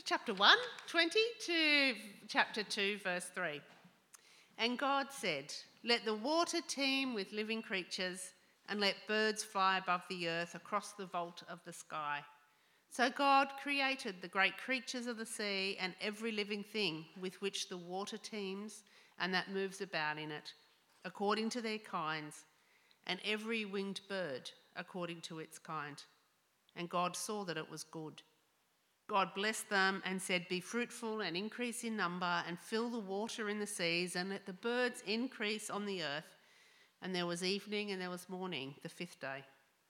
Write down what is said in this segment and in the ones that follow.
chapter 1, 20 to chapter 2, verse 3. And God said, "Let the water teem with living creatures, and let birds fly above the earth across the vault of the sky." So God created the great creatures of the sea and every living thing with which the water teems and that moves about in it, according to their kinds, and every winged bird according to its kind. And God saw that it was good. God blessed them and said, "Be fruitful and increase in number and fill the water in the seas and let the birds increase on the earth." And there was evening and there was morning, the fifth day.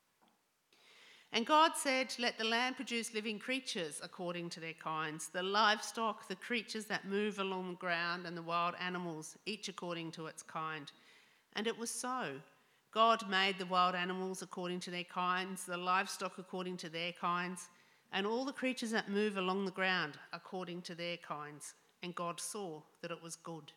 And God said, "Let the land produce living creatures according to their kinds, the livestock, the creatures that move along the ground, and the wild animals, each according to its kind." And it was so. God made the wild animals according to their kinds, the livestock according to their kinds, and all the creatures that move along the ground according to their kinds. And God saw that it was good.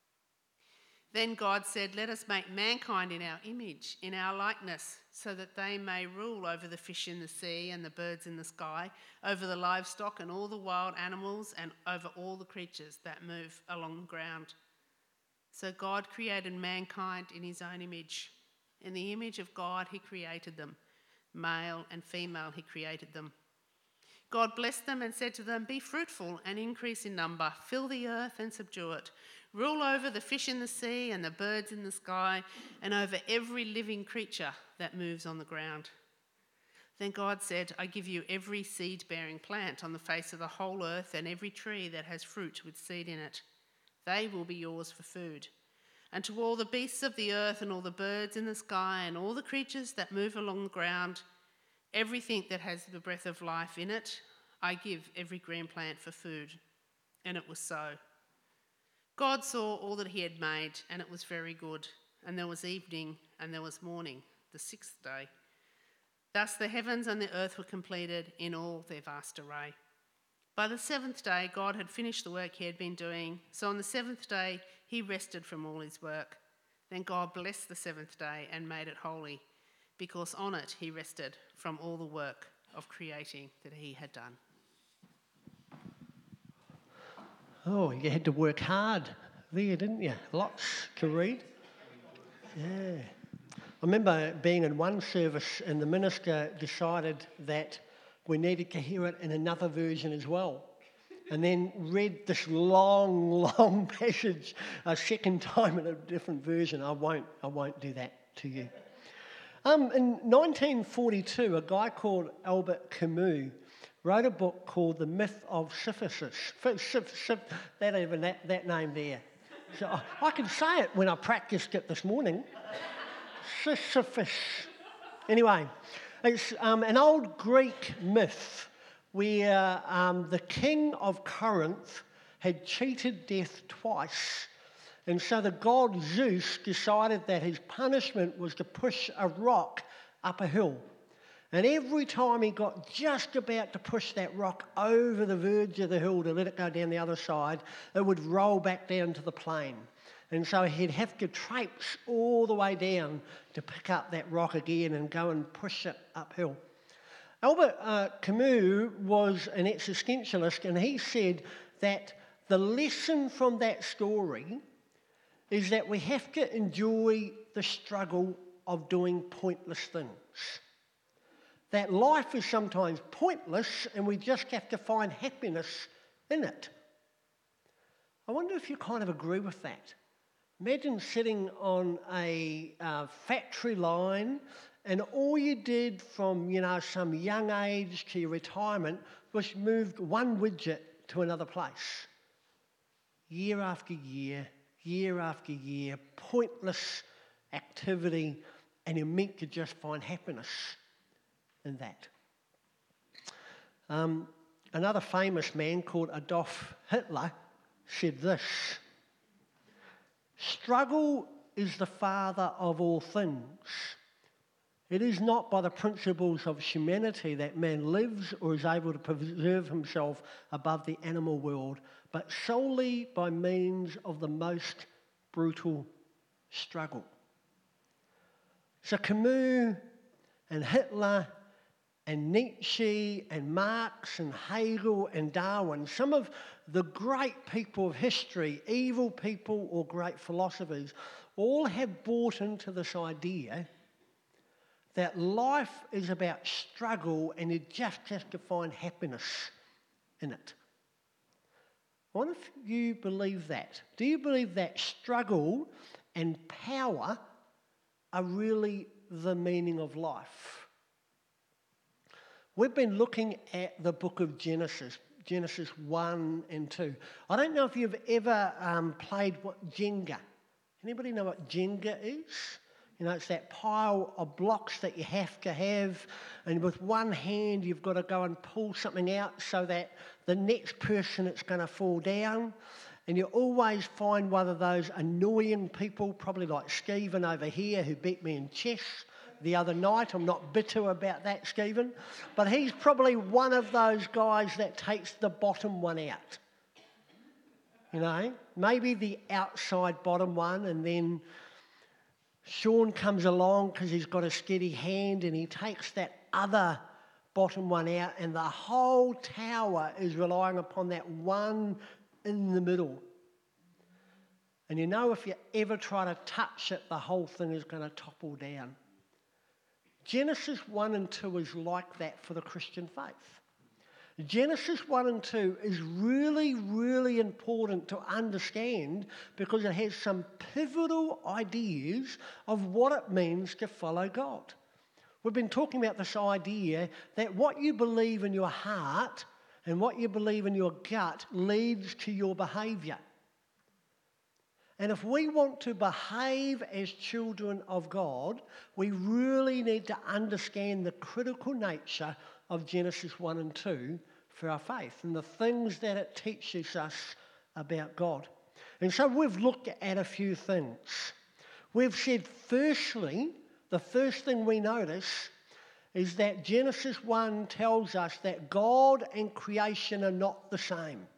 Then God said, "Let us make mankind in our image, in our likeness, so that they may rule over the fish in the sea and the birds in the sky, over the livestock and all the wild animals, and over all the creatures that move along the ground." So God created mankind in his own image. In the image of God he created them. Male and female he created them. God blessed them and said to them, "Be fruitful and increase in number, fill the earth and subdue it. Rule over the fish in the sea and the birds in the sky, and over every living creature that moves on the ground." Then God said, "I give you every seed-bearing plant on the face of the whole earth and every tree that has fruit with seed in it. They will be yours for food. And to all the beasts of the earth and all the birds in the sky and all the creatures that move along the ground, everything that has the breath of life in it, I give every green plant for food." And it was so. God saw all that he had made, and it was very good. And there was evening, and there was morning, the sixth day. Thus the heavens and the earth were completed in all their vast array. By the seventh day, God had finished the work he had been doing. So on the seventh day, he rested from all his work. Then God blessed the seventh day and made it holy, because on it he rested from all the work of creating that he had done. Oh, you had to work hard there, didn't you? Lots to read. Yeah. I remember being in one service and the minister decided that we needed to hear it in another version as well. And then read this long passage a second time in a different version. I won't do that to you. In 1942, a guy called Albert Camus wrote a book called The Myth of Sisyphus. That name there. So I can say it when I practiced it this morning. Sisyphus. Anyway, it's an old Greek myth where the king of Corinth had cheated death twice. And so the god Zeus decided that his punishment was to push a rock up a hill. And every time he got just about to push that rock over the verge of the hill to let it go down the other side, it would roll back down to the plain. And so he'd have to traipse all the way down to pick up that rock again and go and push it uphill. Albert Camus was an existentialist, and he said that the lesson from that story is that we have to enjoy the struggle of doing pointless things. That life is sometimes pointless and we just have to find happiness in it. I wonder if you kind of agree with that. Imagine sitting on a factory line and all you did from, some young age to your retirement was moved one widget to another place. Year after year, year after year, pointless activity, and you're meant to just find happiness in that. Another famous man called Adolf Hitler said this: "Struggle is the father of all things. It is not by the principles of humanity that man lives or is able to preserve himself above the animal world, but solely by means of the most brutal struggle." So Camus and Hitler and Nietzsche and Marx and Hegel and Darwin, some of the great people of history, evil people or great philosophers, all have bought into this idea that life is about struggle and you just have to find happiness in it. I wonder if you believe that. Do you believe that struggle and power are really the meaning of life? We've been looking at the book of Genesis, Genesis 1 and 2. I don't know if you've ever played Jenga. Anybody know what Jenga is? You know, it's that pile of blocks that you have to have, and with one hand you've got to go and pull something out so that the next person it's going to fall down. And you always find one of those annoying people, probably like Stephen over here who beat me in chess the other night. I'm not bitter about that, Stephen. But he's probably one of those guys that takes the bottom one out. You know, maybe the outside bottom one, and then Sean comes along because he's got a steady hand and he takes that other bottom one out, and the whole tower is relying upon that one in the middle. And you know, if you ever try to touch it, the whole thing is going to topple down. Genesis 1 and 2 is like that for the Christian faith. Genesis 1 and 2 is really, really important to understand because it has some pivotal ideas of what it means to follow God. We've been talking about this idea that what you believe in your heart and what you believe in your gut leads to your behaviour. And if we want to behave as children of God, we really need to understand the critical nature of Genesis 1 and 2 for our faith and the things that it teaches us about God. And so we've looked at a few things. We've said, firstly, the first thing we notice is that Genesis 1 tells us that God and creation are not the same.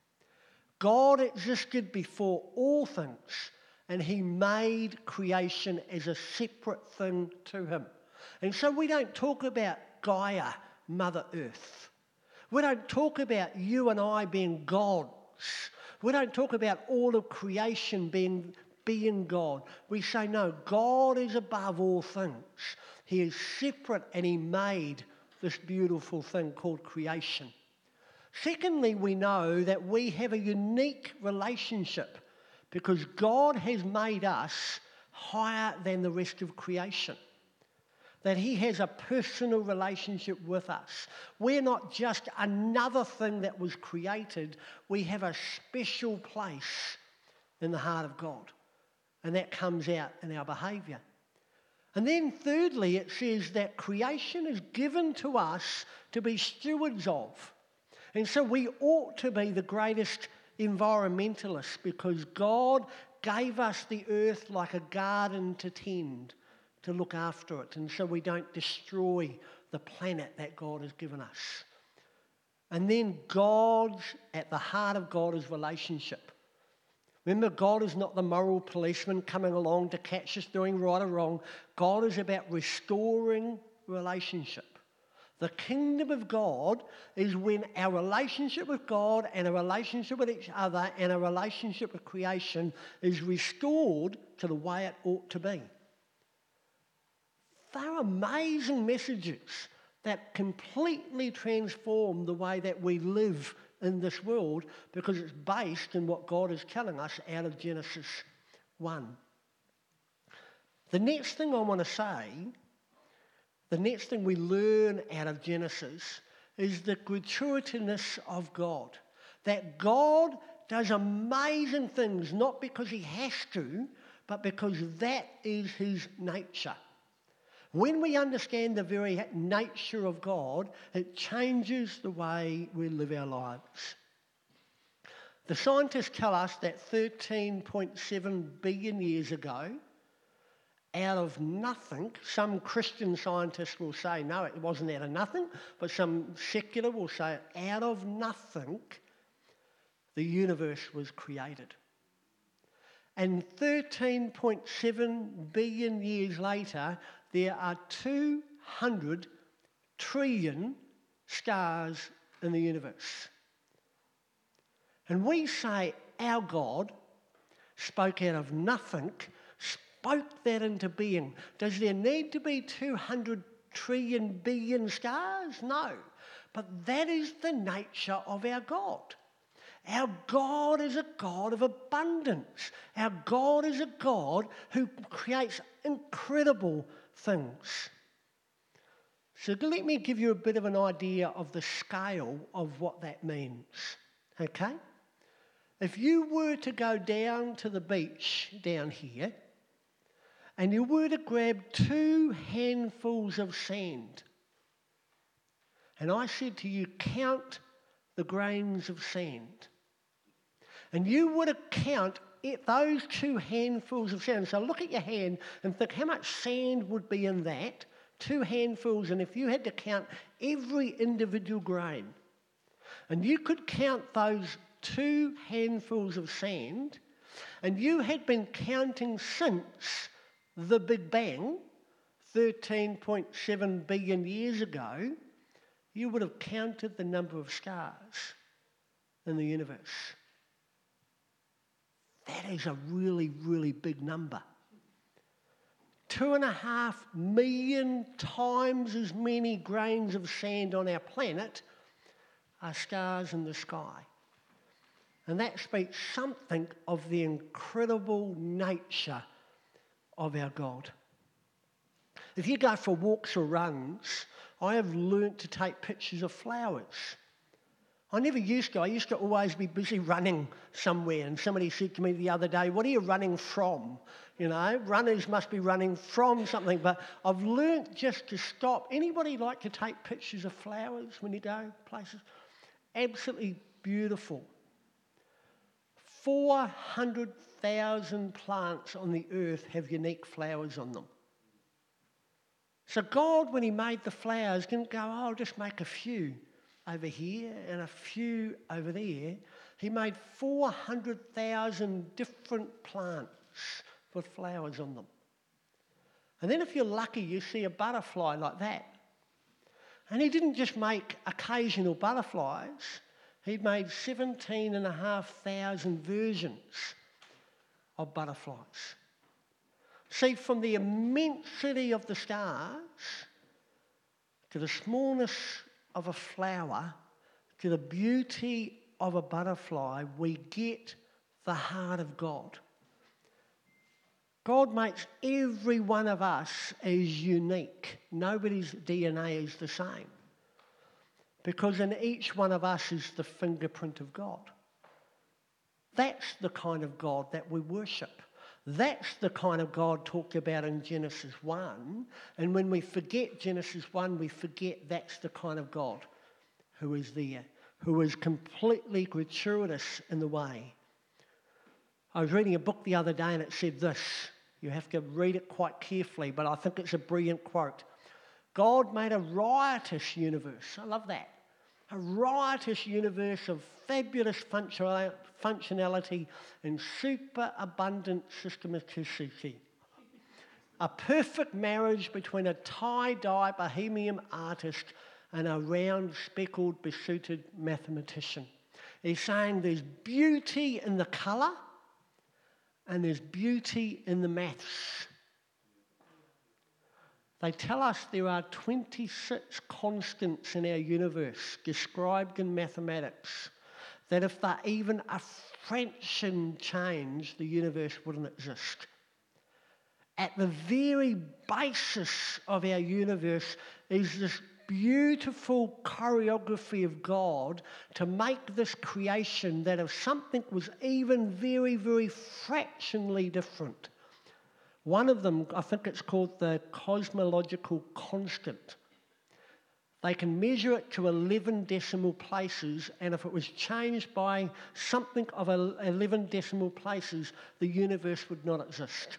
God existed before all things, and he made creation as a separate thing to him. And so we don't talk about Gaia, Mother Earth. We don't talk about you and I being gods. We don't talk about all of creation being God. We say, no, God is above all things. He is separate, and he made this beautiful thing called creation. Secondly, we know that we have a unique relationship because God has made us higher than the rest of creation. That he has a personal relationship with us. We're not just another thing that was created. We have a special place in the heart of God. And that comes out in our behaviour. And then thirdly, it says that creation is given to us to be stewards of. And so we ought to be the greatest environmentalists because God gave us the earth like a garden to tend, to look after it, and so we don't destroy the planet that God has given us. And then at the heart of God is relationship. Remember, God is not the moral policeman coming along to catch us doing right or wrong. God is about restoring relationship. The kingdom of God is when our relationship with God and a relationship with each other and a relationship with creation is restored to the way it ought to be. They're amazing messages that completely transform the way that we live in this world because it's based in what God is telling us out of Genesis 1. The next thing I want to say, the next thing we learn out of Genesis is the gratuitousness of God. That God does amazing things, not because he has to, but because that is his nature. When we understand the very nature of God, it changes the way we live our lives. The scientists tell us that 13.7 billion years ago, out of nothing, some Christian scientists will say, no, it wasn't out of nothing, but some secular will say, out of nothing, the universe was created. And 13.7 billion years later, there are 200 trillion stars in the universe. And we say our God spoke out of nothing, spoke that into being. Does there need to be 200 trillion billion stars? No. But that is the nature of our God. Our God is a God of abundance. Our God is a God who creates incredible things. So let me give you a bit of an idea of the scale of what that means, okay? If you were to go down to the beach down here and you were to grab 2 handfuls of sand, and I said to you, count the grains of sand, and you were to count those 2 handfuls of sand. So look at your hand and think how much sand would be in that, 2 handfuls, and if you had to count every individual grain, and you could count those 2 handfuls of sand, and you had been counting since the Big Bang, 13.7 billion years ago, you would have counted the number of stars in the universe. That is a really, really big number. 2.5 million times as many grains of sand on our planet are stars in the sky. And that speaks something of the incredible nature of our God. If you go for walks or runs, I have learnt to take pictures of flowers. I never used to. I used to always be busy running somewhere, and somebody said to me the other day, what are you running from? You know, runners must be running from something, but I've learnt just to stop. Anybody like to take pictures of flowers when you go places? Absolutely beautiful. 400,000 plants on the earth have unique flowers on them. So God, when he made the flowers, didn't go, oh, I'll just make a few over here and a few over there. He made 400,000 different plants with flowers on them. And then if you're lucky, you see a butterfly like that. And he didn't just make occasional butterflies. He made 17,500 versions of butterflies. See, from the immensity of the stars to the smallness of a flower to the beauty of a butterfly, we get the heart of God. God makes every one of us as unique. Nobody's DNA is the same. Because in each one of us is the fingerprint of God. That's the kind of God that we worship. That's the kind of God talked about in Genesis 1. And when we forget Genesis 1, we forget that's the kind of God who is there, who is completely gratuitous in the way. I was reading a book the other day and it said this. You have to read it quite carefully, but I think it's a brilliant quote. God made a riotous universe. I love that. A riotous universe of fabulous functionality and superabundant systematicity. A perfect marriage between a tie-dye bohemian artist and a round, speckled, besuited mathematician. He's saying there's beauty in the colour and there's beauty in the maths. They tell us there are 26 constants in our universe described in mathematics that if they're even a fraction change, the universe wouldn't exist. At the very basis of our universe is this beautiful choreography of God to make this creation that if something was even very, very fractionally different. One of them, I think it's called the cosmological constant. They can measure it to 11 decimal places, and if it was changed by something of 11 decimal places, the universe would not exist.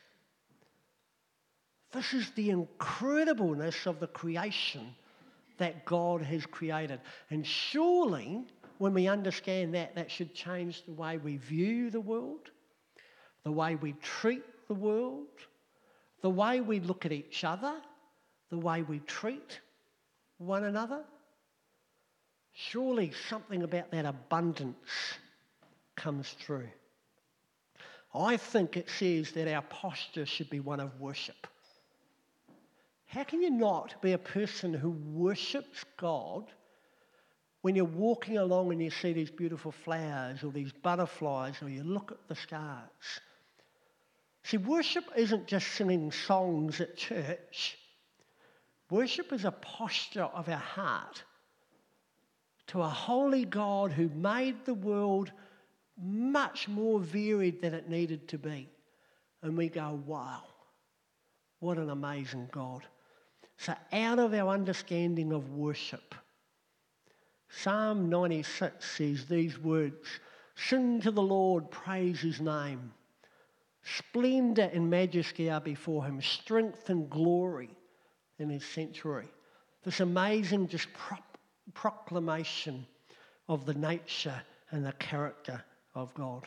This is the incredibleness of the creation that God has created. And surely, when we understand that, that should change the way we view the world, the way we treat the world, the way we look at each other, the way we treat one another? Surely something about that abundance comes through. I think it says that our posture should be one of worship. How can you not be a person who worships God when you're walking along and you see these beautiful flowers or these butterflies or you look at the stars? See, worship isn't just singing songs at church. Worship is a posture of our heart to a holy God who made the world much more varied than it needed to be. And we go, wow, what an amazing God. So out of our understanding of worship, Psalm 96 says these words, "Sing to the Lord, praise his name. Splendour and majesty are before him, strength and glory in his sanctuary." This amazing just proclamation of the nature and the character of God.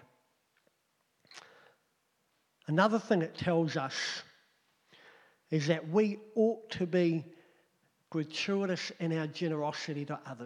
Another thing it tells us is that we ought to be gratuitous in our generosity to others.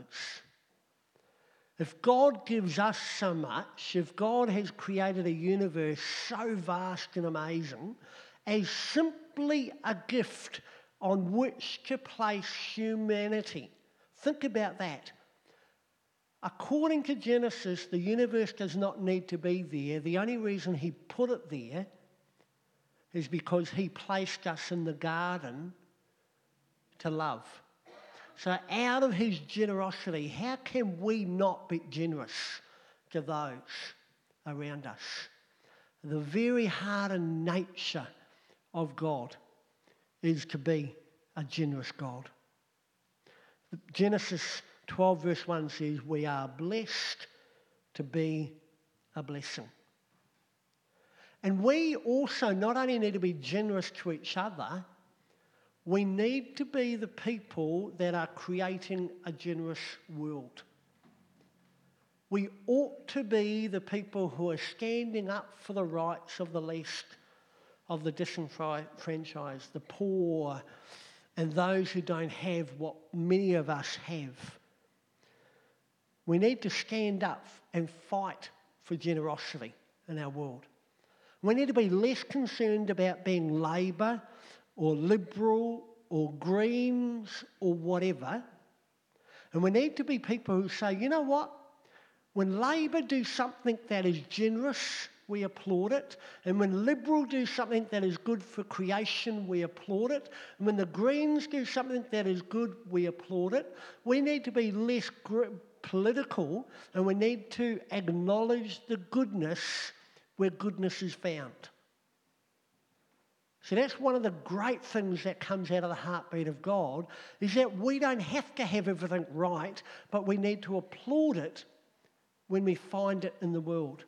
If God gives us so much, if God has created a universe so vast and amazing, as simply a gift on which to place humanity, think about that. According to Genesis, the universe does not need to be there. The only reason he put it there is because he placed us in the garden to love. So out of his generosity, how can we not be generous to those around us? The very heart and nature of God is to be a generous God. Genesis 12 verse 1 says, we are blessed to be a blessing. And we also not only need to be generous to each other, we need to be the people that are creating a generous world. We ought to be the people who are standing up for the rights of the least, of the disenfranchised, the poor, and those who don't have what many of us have. We need to stand up and fight for generosity in our world. We need to be less concerned about being Labour or Liberal or Greens or whatever. And we need to be people who say, you know what? When Labour do something that is generous, we applaud it. And when Liberal do something that is good for creation, we applaud it. And when the Greens do something that is good, we applaud it. We need to be less political, and we need to acknowledge the goodness where goodness is found. So that's one of the great things that comes out of the heartbeat of God, is that we don't have to have everything right, but we need to applaud it when we find it in the world.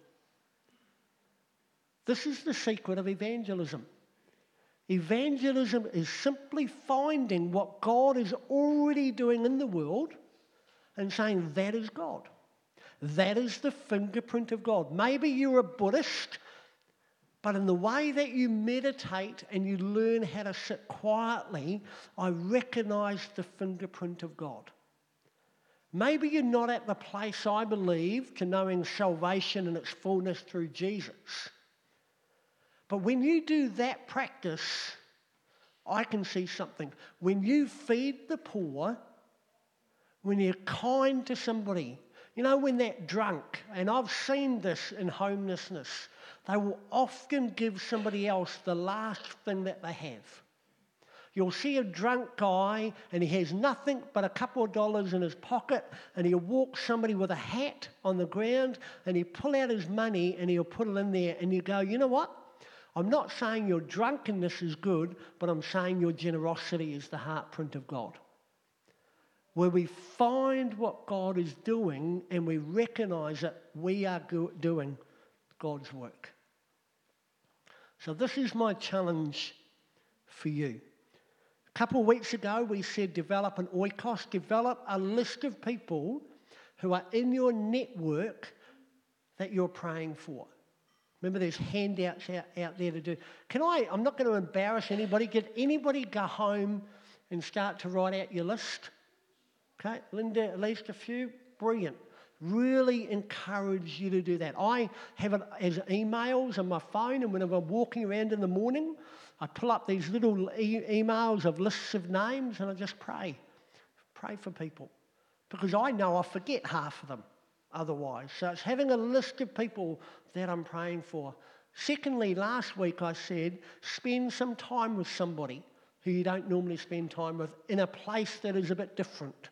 This is the secret of evangelism. Evangelism is simply finding what God is already doing in the world and saying, that is God. That is the fingerprint of God. Maybe you're a Buddhist, but in the way that you meditate and you learn how to sit quietly, I recognise the fingerprint of God. Maybe you're not at the place, I believe, to knowing salvation in its fullness through Jesus. But when you do that practice, I can see something. When you feed the poor, when you're kind to somebody, you know, when that drunk, and I've seen this in homelessness, they will often give somebody else the last thing that they have. You'll see a drunk guy and he has nothing but a couple of dollars in his pocket, and he'll walk somebody with a hat on the ground and he'll pull out his money and he'll put it in there, and you go, you know what? I'm not saying your drunkenness is good, but I'm saying your generosity is the heartprint of God. Where we find what God is doing and we recognise that we are doing God's work. So this is my challenge for you. A couple of weeks ago we said develop an oikos, develop a list of people who are in your network that you're praying for. Remember, there's handouts out there to do. I'm not going to embarrass anybody. Can anybody go home and start to write out your list? Okay, Linda, at least a few. Brilliant. Really encourage you to do that. I have it as emails on my phone, and whenever I'm walking around in the morning, I pull up these little emails of lists of names, and I just pray. Pray for people. Because I know I forget half of them otherwise. So it's having a list of people that I'm praying for. Secondly, last week I said, spend some time with somebody who you don't normally spend time with in a place that is a bit different.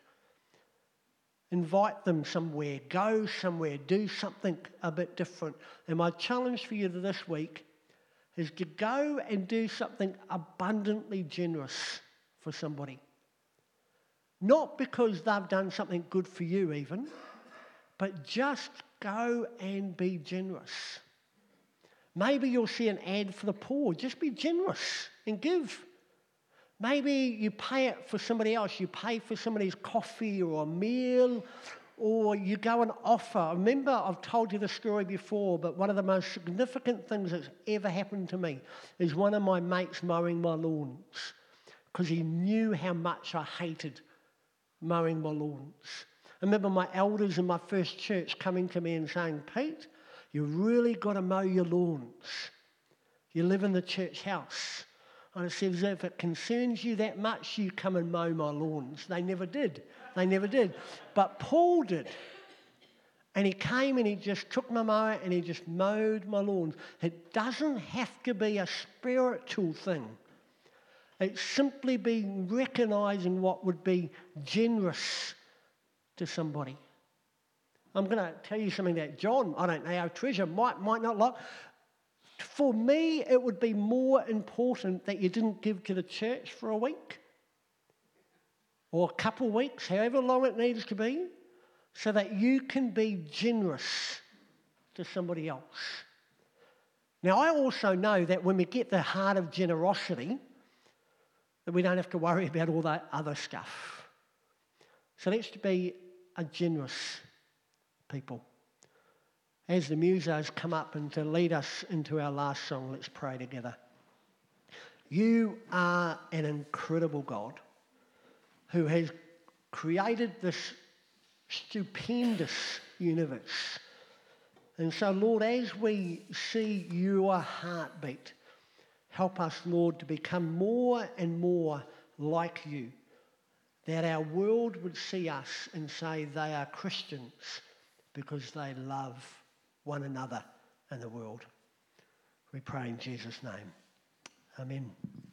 Invite them somewhere, go somewhere, do something a bit different. And my challenge for you this week is to go and do something abundantly generous for somebody. Not because they've done something good for you even, but just go and be generous. Maybe you'll see an ad for the poor. Just be generous and give. Maybe you pay it for somebody else. You pay for somebody's coffee or a meal, or you go and offer. Remember, I've told you the story before, but one of the most significant things that's ever happened to me is one of my mates mowing my lawns because he knew how much I hated mowing my lawns. I remember my elders in my first church coming to me and saying, Pete, you really got to mow your lawns. You live in the church house. And I said, if it concerns you that much, you come and mow my lawns. They never did. They never did. But Paul did. And he came and he just took my mower and he just mowed my lawns. It doesn't have to be a spiritual thing. It's simply being recognising what would be generous to somebody. I'm going to tell you something that John, I don't know, our treasurer might not like. For me, it would be more important that you didn't give to the church for a week or a couple of weeks, however long it needs to be, so that you can be generous to somebody else. Now, I also know that when we get the heart of generosity, that we don't have to worry about all that other stuff. So let's be a generous people. As the musos come up and to lead us into our last song, let's pray together. You are an incredible God who has created this stupendous universe. And so, Lord, as we see your heartbeat, help us, Lord, to become more and more like you, that our world would see us and say they are Christians because they love one another and the world. We pray in Jesus' name. Amen.